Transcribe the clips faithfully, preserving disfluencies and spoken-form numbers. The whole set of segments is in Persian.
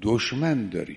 دشمن داریم.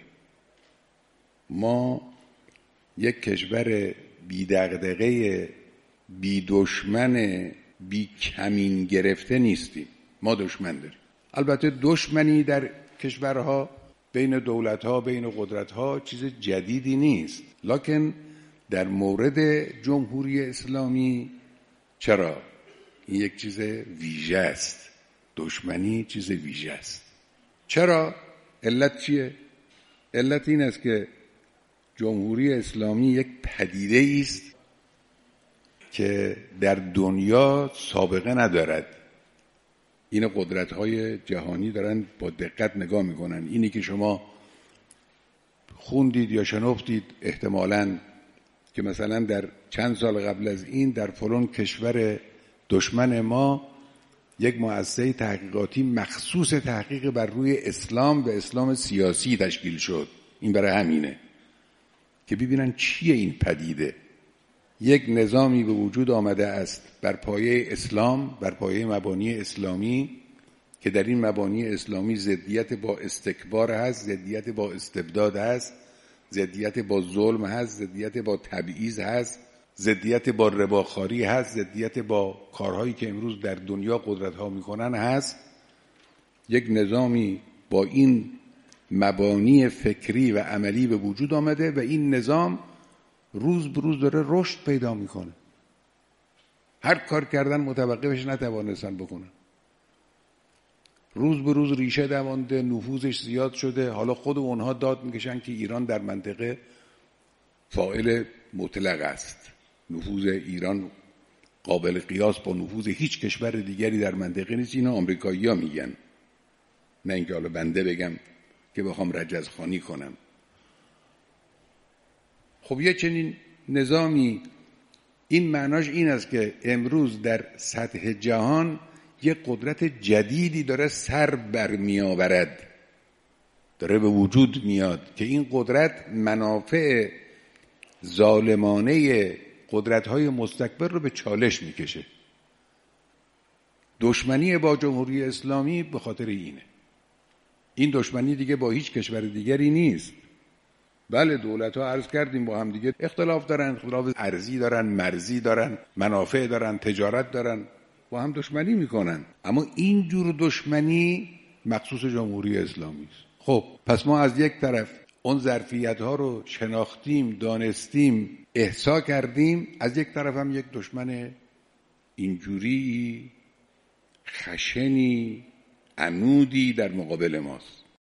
ما یک کشور بی دغدغه، بی دشمن، بی کمین گرفته نیستیم. ما دشمن داریم. البته دشمنی در کشورها بین دولتها، بین قدرتها چیز جدیدی نیست، لکن در مورد جمهوری اسلامی چرا؟ این یک چیز ویژه است. دشمنی چیز ویژه است. چرا؟ علت چیه؟ علت این است که جمهوری اسلامی یک پدیده است که در دنیا سابقه ندارد. این قدرت‌های جهانی دارن با دقت نگاه میکنن. اینی که شما خوندید یا شنفتید احتمالاً که مثلا در چند سال قبل از این در فلان کشور دشمن ما یک مؤسسه تحقیقاتی مخصوص تحقیق بر روی اسلام و اسلام سیاسی تشکیل شد. این برای همینه که ببینن چیه این پدیده. یک نظامی به وجود آمده است بر پایه اسلام، بر پایه مبانی اسلامی، که در این مبانی اسلامی ضدیت با استکبار هست، ضدیت با استبداد هست، ضدیت با ظلم هست، ضدیت با تبعیض هست، ضدیت با رباخواری هست، ضدیت با کارهایی که امروز در دنیا قدرت‌ها می‌کنن هست. یک نظامی با این مبانی فکری و عملی به وجود آمده و این نظام روز به روز داره رشد پیدا میکنه. هر کار کردن متوقفش نتوانستن بکنن. روز به روز ریشه دوانده، نفوذش زیاد شده. حالا خود اونها داد میکشن که ایران در منطقه فاعل مطلق است. نفوذ ایران قابل قیاس با نفوذ هیچ کشور دیگری در منطقه نیست. اینا آمریکایی‌ها میگن، نه اینکه حالا بنده بگم که بخوام رجزخوانی کنم. خب یه چنین نظامی این معناش این است که امروز در سطح جهان یک قدرت جدیدی داره سر برمی آورد، داره به وجود میاد که این قدرت منافع ظالمانه قدرت‌های مستکبر رو به چالش میکشه. دشمنی با جمهوری اسلامی به خاطر اینه. این دشمنی دیگه با هیچ کشور دیگری نیست. بله دولت‌ها عرض کردیم با هم دیگه اختلاف دارن، اختلاف ارضی دارن، مرزی دارن، منافع دارن، تجارت دارن، با هم دشمنی میکنن، اما این جور دشمنی مخصوص جمهوری اسلامی است. خب پس ما از یک طرف اون ظرفیت‌ها رو شناختیم، دانستیم، احصا کردیم، از یک طرف هم یک دشمن اینجوری خشنی، عنودی در مقابل ماست.